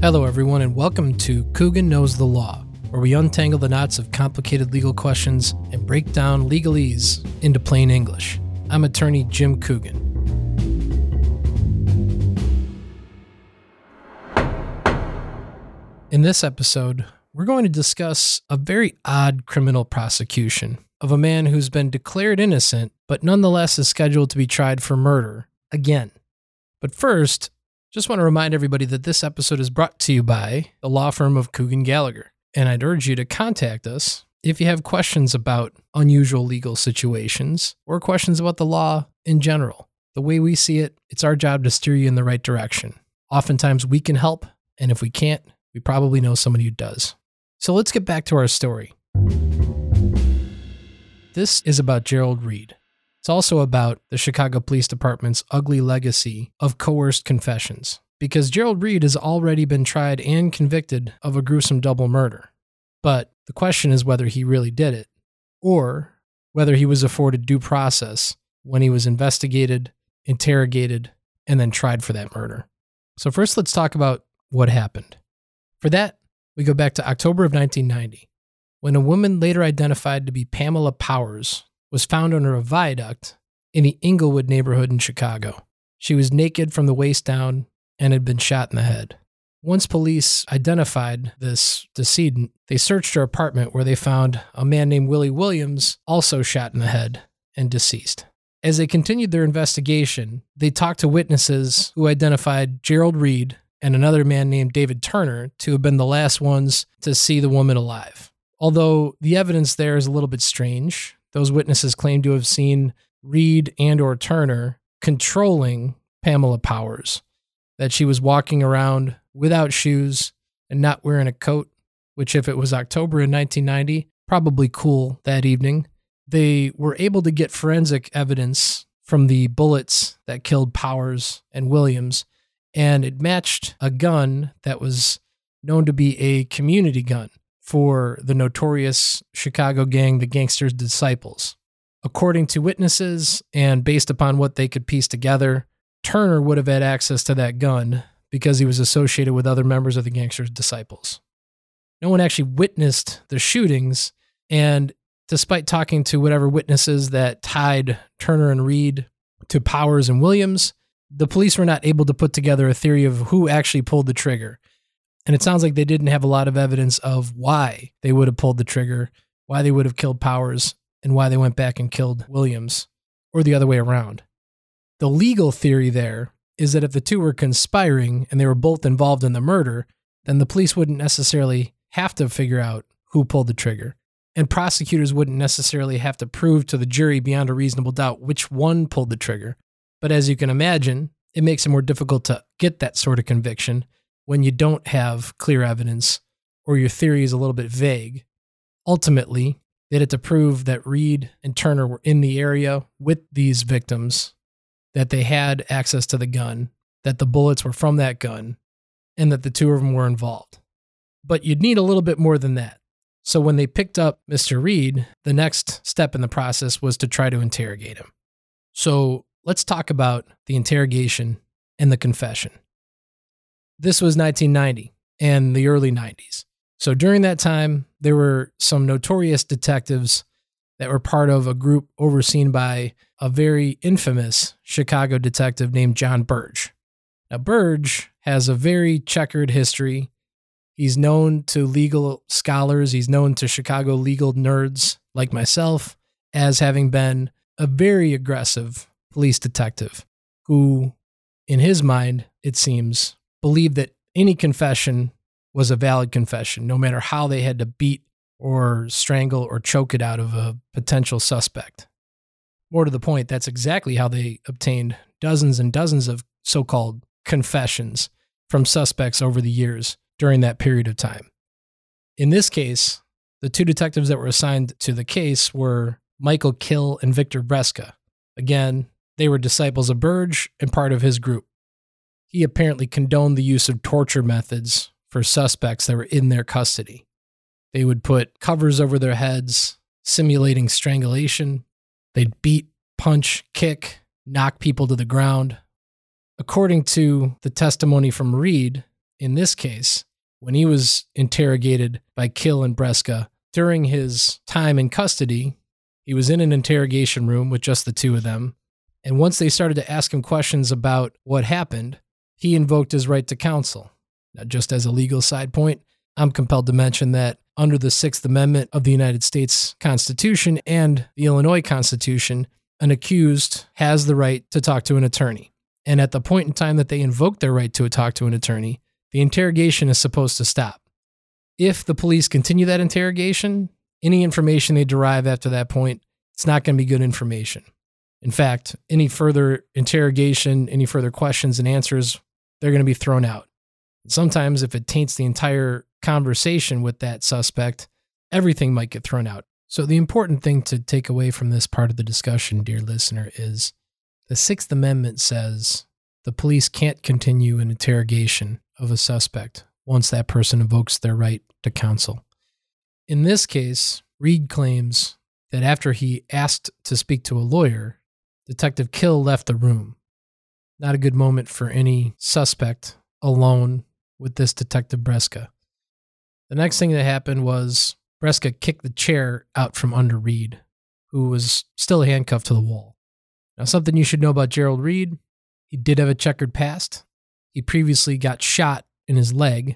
Hello, everyone, and welcome to Coogan Knows the Law, where we untangle the knots of complicated legal questions and break down legalese into plain English. I'm attorney Jim Coogan. In this episode, we're going to discuss a very odd criminal prosecution of a man who's been declared innocent, but nonetheless is scheduled to be tried for murder again. But first, just want to remind everybody that this episode is brought to you by the law firm of Coogan Gallagher, and I'd urge you to contact us if you have questions about unusual legal situations or questions about the law in general. The way we see it, it's our job to steer you in the right direction. Oftentimes we can help, and if we can't, we probably know somebody who does. So let's get back to our story. This is about Gerald Reed. It's also about the Chicago Police Department's ugly legacy of coerced confessions, because Gerald Reed has already been tried and convicted of a gruesome double murder. But the question is whether he really did it, or whether he was afforded due process when he was investigated, interrogated, and then tried for that murder. So first, let's talk about what happened. For that, we go back to October of 1990, when a woman later identified to be Pamela Powers was found under a viaduct in the Inglewood neighborhood in Chicago. She was naked from the waist down and had been shot in the head. Once police identified this decedent, they searched her apartment where they found a man named Willie Williams, also shot in the head and deceased. As they continued their investigation, they talked to witnesses who identified Gerald Reed and another man named David Turner to have been the last ones to see the woman alive. Although the evidence there is a little bit strange, those witnesses claim to have seen Reed and or Turner controlling Pamela Powers, that she was walking around without shoes and not wearing a coat, which if it was October in 1990, probably cool that evening. They were able to get forensic evidence from the bullets that killed Powers and Williams, and it matched a gun that was known to be a community gun for the notorious Chicago gang, the Gangsters' Disciples. According to witnesses, and based upon what they could piece together, Turner would have had access to that gun because he was associated with other members of the Gangsters' Disciples. No one actually witnessed the shootings, and despite talking to whatever witnesses that tied Turner and Reed to Powers and Williams, the police were not able to put together a theory of who actually pulled the trigger. And it sounds like they didn't have a lot of evidence of why they would have pulled the trigger, why they would have killed Powers, and why they went back and killed Williams, or the other way around. The legal theory there is that if the two were conspiring and they were both involved in the murder, then the police wouldn't necessarily have to figure out who pulled the trigger. And prosecutors wouldn't necessarily have to prove to the jury beyond a reasonable doubt which one pulled the trigger. But as you can imagine, it makes it more difficult to get that sort of conviction when you don't have clear evidence or your theory is a little bit vague. Ultimately, they had to prove that Reed and Turner were in the area with these victims, that they had access to the gun, that the bullets were from that gun, and that the two of them were involved. But you'd need a little bit more than that. So when they picked up Mr. Reed, the next step in the process was to try to interrogate him. So let's talk about the interrogation and the confession. This was 1990 and the early 90s. So during that time, there were some notorious detectives that were part of a group overseen by a very infamous Chicago detective named John Burge. Now, Burge has a very checkered history. He's known to legal scholars. He's known to Chicago legal nerds like myself as having been a very aggressive police detective who, in his mind, it seems, believed that any confession was a valid confession, no matter how they had to beat or strangle or choke it out of a potential suspect. More to the point, that's exactly how they obtained dozens and dozens of so-called confessions from suspects over the years during that period of time. In this case, the two detectives that were assigned to the case were Michael Kill and Victor Breska. Again, they were disciples of Burge and part of his group. He apparently condoned the use of torture methods for suspects that were in their custody. They would put covers over their heads, simulating strangulation. They'd beat, punch, kick, knock people to the ground. According to the testimony from Reed in this case, when he was interrogated by Kill and Breska during his time in custody, he was in an interrogation room with just the two of them. And once they started to ask him questions about what happened, he invoked his right to counsel. Now, just as a legal side point, I'm compelled to mention that under the Sixth Amendment of the United States Constitution and the Illinois Constitution, an accused has the right to talk to an attorney. And at the point in time that they invoke their right to talk to an attorney, the interrogation is supposed to stop. If the police continue that interrogation, any information they derive after that point, it's not going to be good information. In fact, any further interrogation, any further questions and answers, they're going to be thrown out. Sometimes if it taints the entire conversation with that suspect, everything might get thrown out. So the important thing to take away from this part of the discussion, dear listener, is the Sixth Amendment says the police can't continue an interrogation of a suspect once that person invokes their right to counsel. In this case, Reed claims that after he asked to speak to a lawyer, Detective Kill left the room. Not a good moment for any suspect alone with this Detective Breska. The next thing that happened was Breska kicked the chair out from under Reed, who was still handcuffed to the wall. Now, something you should know about Gerald Reed, he did have a checkered past. He previously got shot in his leg,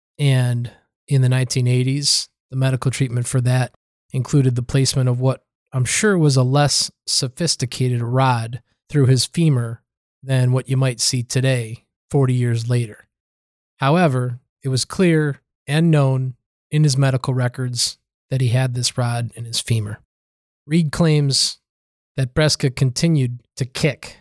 and in the 1980s, the medical treatment for that included the placement of what I'm sure was a less sophisticated rod through his femur than what you might see today, 40 years later. However, it was clear and known in his medical records that he had this rod in his femur. Reed claims that Breska continued to kick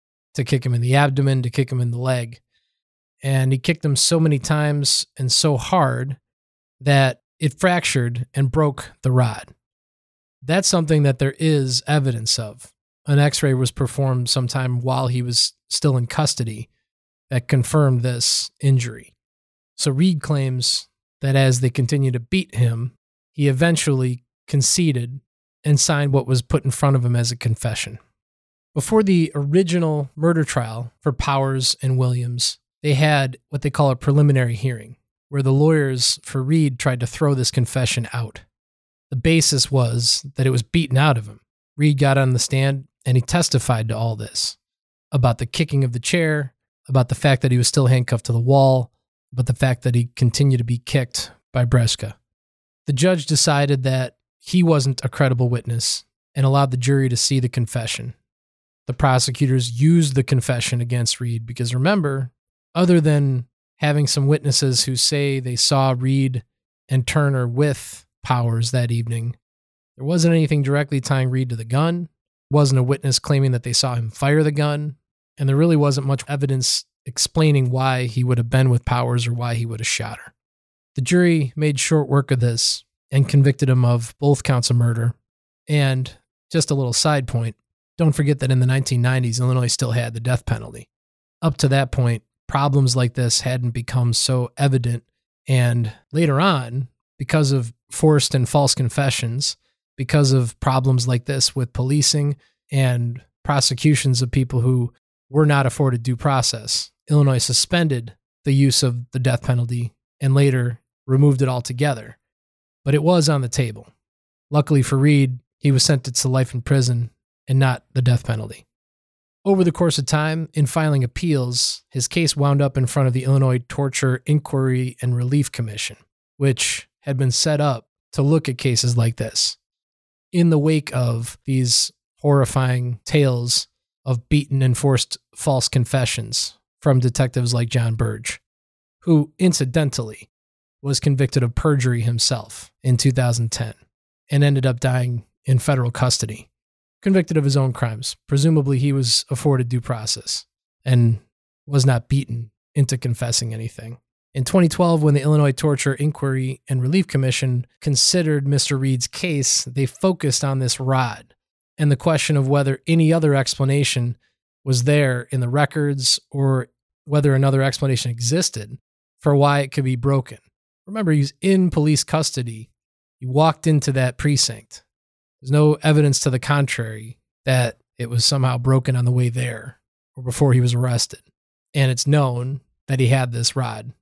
him in the abdomen, to kick him in the leg. And he kicked him so many times and so hard that it fractured and broke the rod. That's something that there is evidence of. An x-ray was performed sometime while he was still in custody that confirmed this injury. So Reed claims that as they continued to beat him, he eventually conceded and signed what was put in front of him as a confession. Before the original murder trial for Powers and Williams, they had what they call a preliminary hearing, where the lawyers for Reed tried to throw this confession out. The basis was that it was beaten out of him. Reed got on the stand and he testified to all this, about the kicking of the chair, about the fact that he was still handcuffed to the wall, about the fact that he continued to be kicked by Breska. The judge decided that he wasn't a credible witness and allowed the jury to see the confession. The prosecutors used the confession against Reed because, remember, other than having some witnesses who say they saw Reed and Turner with Powers that evening, there wasn't anything directly tying Reed to the gun, wasn't a witness claiming that they saw him fire the gun, and there really wasn't much evidence explaining why he would have been with Powers or why he would have shot her. The jury made short work of this and convicted him of both counts of murder. And just a little side point, don't forget that in the 1990s, Illinois still had the death penalty. Up to that point, problems like this hadn't become so evident. And later on, because of forced and false confessions, because of problems like this with policing and prosecutions of people who were not afforded due process, Illinois suspended the use of the death penalty and later removed it altogether. But it was on the table. Luckily for Reed, he was sentenced to life in prison and not the death penalty. Over the course of time, in filing appeals, his case wound up in front of the Illinois Torture Inquiry and Relief Commission, which had been set up to look at cases like this. In the wake of these horrifying tales of beaten and forced false confessions from detectives like John Burge, who incidentally was convicted of perjury himself in 2010 and ended up dying in federal custody, convicted of his own crimes. Presumably he was afforded due process and was not beaten into confessing anything. In 2012, when the Illinois Torture Inquiry and Relief Commission considered Mr. Reed's case, they focused on this rod and the question of whether any other explanation was there in the records or whether another explanation existed for why it could be broken. Remember, he was in police custody. He walked into that precinct. There's no evidence to the contrary that it was somehow broken on the way there or before he was arrested. And it's known that he had this rod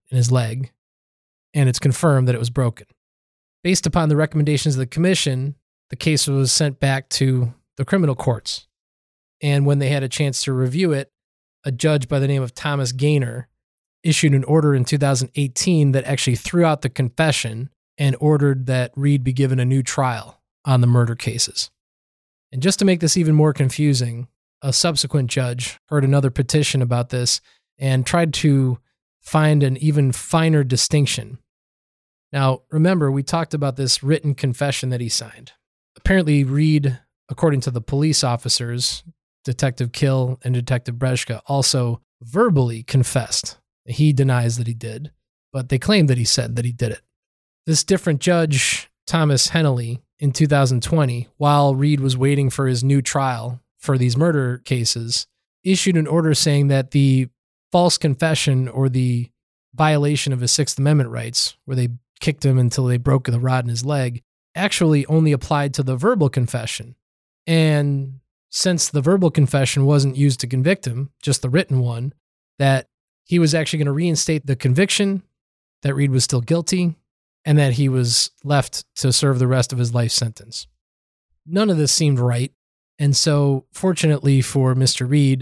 in his leg, and it's confirmed that it was broken. Based upon the recommendations of the commission, the case was sent back to the criminal courts. And when they had a chance to review it, a judge by the name of Thomas Gaynor issued an order in 2018 that actually threw out the confession and ordered that Reed be given a new trial on the murder cases. And just to make this even more confusing, a subsequent judge heard another petition about this and tried to find an even finer distinction. Now, remember, we talked about this written confession that he signed. Apparently, Reed, according to the police officers, Detective Kill and Detective Breshka, also verbally confessed. He denies that he did, but they claim that he said that he did it. This different judge, Thomas Hennelly, in 2020, while Reed was waiting for his new trial for these murder cases, issued an order saying that the false confession or the violation of his Sixth Amendment rights, where they kicked him until they broke the rod in his leg, actually only applied to the verbal confession. And since the verbal confession wasn't used to convict him, just the written one, that he was actually going to reinstate the conviction, that Reed was still guilty, and that he was left to serve the rest of his life sentence. None of this seemed right. And so, fortunately for Mr. Reed,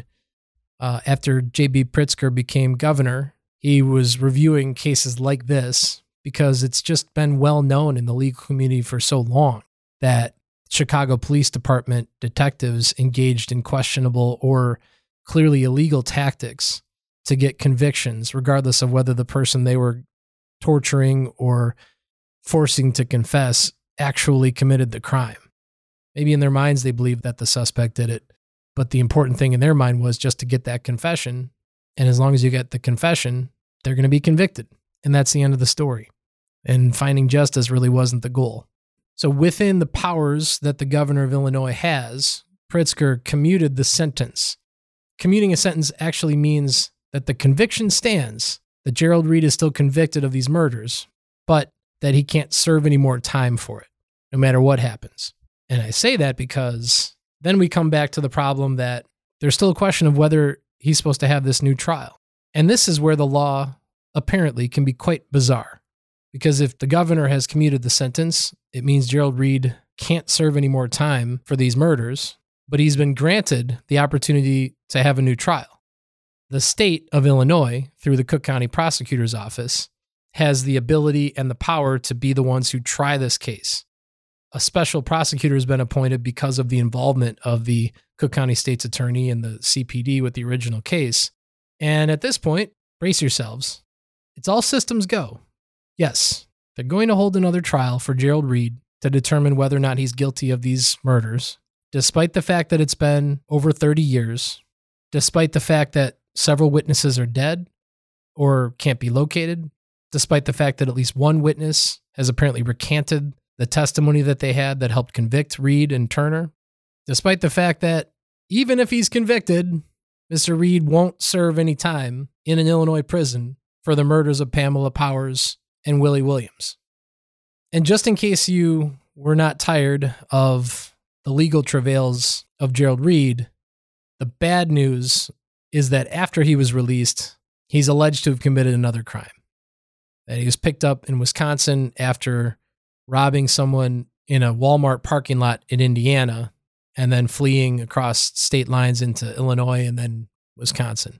after J.B. Pritzker became governor, he was reviewing cases like this because it's just been well known in the legal community for so long that Chicago Police Department detectives engaged in questionable or clearly illegal tactics to get convictions, regardless of whether the person they were torturing or forcing to confess actually committed the crime. Maybe in their minds they believed that the suspect did it, but the important thing in their mind was just to get that confession, and as long as you get the confession, they're going to be convicted, and that's the end of the story. And finding justice really wasn't the goal. So within the powers that the governor of Illinois has, Pritzker commuted the sentence. Commuting a sentence actually means that the conviction stands, that Gerald Reed is still convicted of these murders, but that he can't serve any more time for it, no matter what happens. And I say that because then we come back to the problem that there's still a question of whether he's supposed to have this new trial. And this is where the law apparently can be quite bizarre. Because if the governor has commuted the sentence, it means Gerald Reed can't serve any more time for these murders, but he's been granted the opportunity to have a new trial. The state of Illinois, through the Cook County Prosecutor's Office, has the ability and the power to be the ones who try this case. A special prosecutor has been appointed because of the involvement of the Cook County State's Attorney and the CPD with the original case. And at this point, brace yourselves. It's all systems go. Yes, they're going to hold another trial for Gerald Reed to determine whether or not he's guilty of these murders, despite the fact that it's been over 30 years, despite the fact that several witnesses are dead or can't be located, despite the fact that at least one witness has apparently recanted the testimony that they had that helped convict Reed and Turner, despite the fact that even if he's convicted, Mr. Reed won't serve any time in an Illinois prison for the murders of Pamela Powers and Willie Williams. And just in case you were not tired of the legal travails of Gerald Reed, the bad news is that after he was released, he's alleged to have committed another crime. That he was picked up in Wisconsin after robbing someone in a Walmart parking lot in Indiana and then fleeing across state lines into Illinois and then Wisconsin.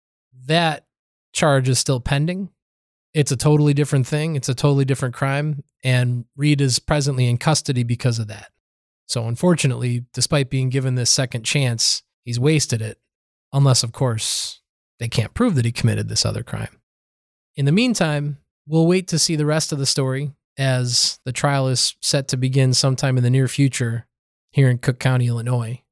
That charge is still pending. It's a totally different thing. It's a totally different crime. And Reed is presently in custody because of that. So unfortunately, despite being given this second chance, he's wasted it. Unless, of course, they can't prove that he committed this other crime. In the meantime, we'll wait to see the rest of the story as the trial is set to begin sometime in the near future here in Cook County, Illinois.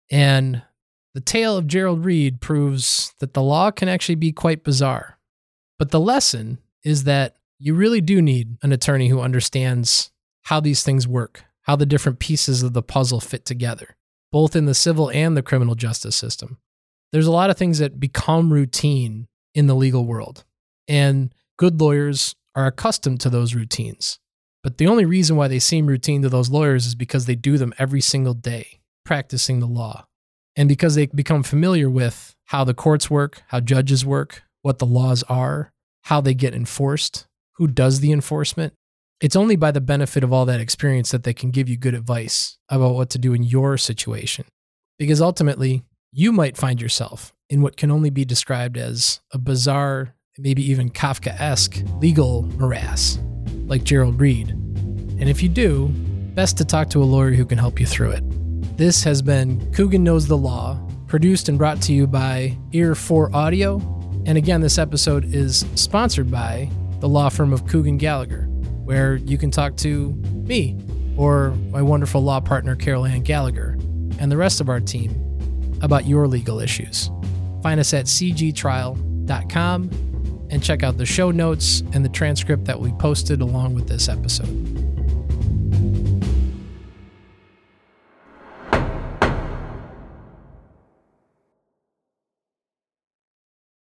And the tale of Gerald Reed proves that the law can actually be quite bizarre. But the lesson is that you really do need an attorney who understands how these things work, how the different pieces of the puzzle fit together, both in the civil and the criminal justice system. There's a lot of things that become routine in the legal world, and good lawyers are accustomed to those routines. But the only reason why they seem routine to those lawyers is because they do them every single day, practicing the law, and because they become familiar with how the courts work, how judges work, what the laws are, how they get enforced, who does the enforcement. It's only by the benefit of all that experience that they can give you good advice about what to do in your situation. Because ultimately, you might find yourself in what can only be described as a bizarre, maybe even Kafkaesque legal morass, like Gerald Reed. And if you do, best to talk to a lawyer who can help you through it. This has been Coogan Knows the Law, produced and brought to you by Ear 4 Audio. And again, this episode is sponsored by the law firm of Coogan Gallagher, where you can talk to me or my wonderful law partner, Carol Ann Gallagher, and the rest of our team about your legal issues. Find us at cgtrial.com and check out the show notes and the transcript that we posted along with this episode.